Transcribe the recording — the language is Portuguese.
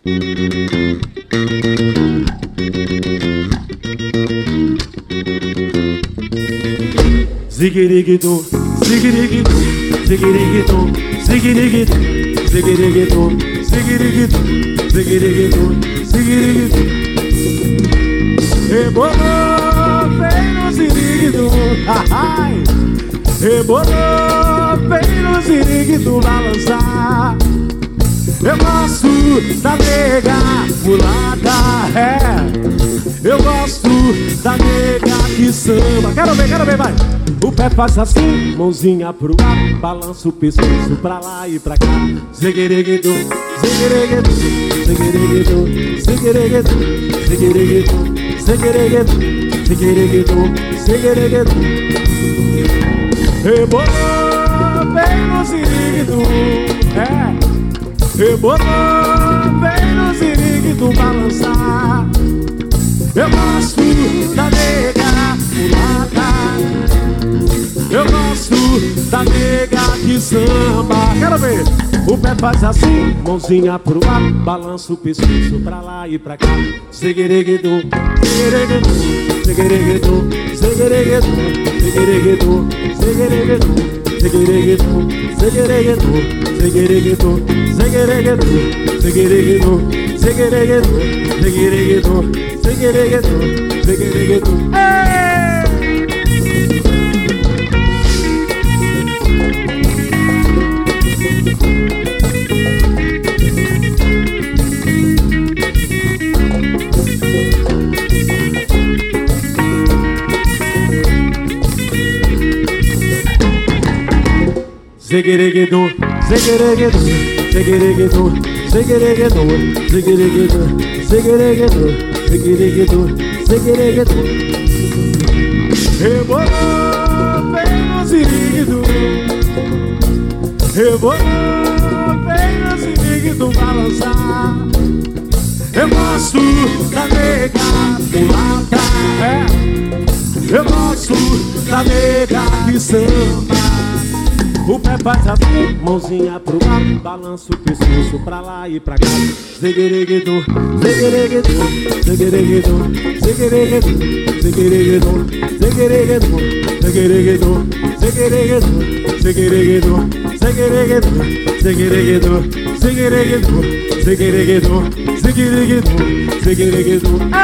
Ziguiriguidu, ziguiriguidu, ziguiriguidu, ziguiriguidu, ziguiriguidu, ziguiriguidu, ziguiriguidu, ziguiriguidu. Rebolou, vem no ziguiriguidu, ai. Rebolou, vem no ziguiriguidu balançar. Eu gosto da nega mulata, é. Eu gosto da nega que samba. Quero ver, vai. O pé faz assim, mãozinha pro ar, balança o pescoço pra lá e pra cá. Zeguereguedu, zeguereguedu, zeguereguedu, zeguereguedu, zeguereguedu, zeguereguedu, zeguereguedu, zeguereguedu. Rebolou, vem no ziriguedu, é. Rebolou, vem no ziriguedu balançar. Eu gosto da nega mulata. Eu gosto da nega que samba. Quero ver. O pé faz assim, mãozinha pro ar, balança o pescoço pra lá e pra cá. Zeguereguedu, zeguereguedu, zeguereguedu, zeguereguedu, zeguereguedu, zeguereguedu, zeguereguedu, zeguereguedu, zeguereguedu, zeguereguedu, zeguereguedu, zeguereguedu, zeguereguedu, zeguereguedu, zeguereguedu. Zeguereguedu, zeguereguedu, zeguereguedu, zeguereguedu, zeguereguedu, zeguereguedu, zeguereguedu, zeguereguedu. Rebolou, vem no ziriguedu. Rebolou, vem no ziriguedu balançar. Eu gosto da nega mulata, é. Eu gosto da nega que samba. O pé faz assim, mãozinha pro ar, balança o pescoço pra lá e pra cá. Zeguereguedu, zeguereguedu, zeguereguedu, zeguereguedu, zeguereguedu, zeguereguedu, zeguereguedu, zeguereguedu, zeguereguedu, zeguereguedu, zeguereguedu, zeguereguedu, zeguereguedu, zeguereguedu, zeguereguedu.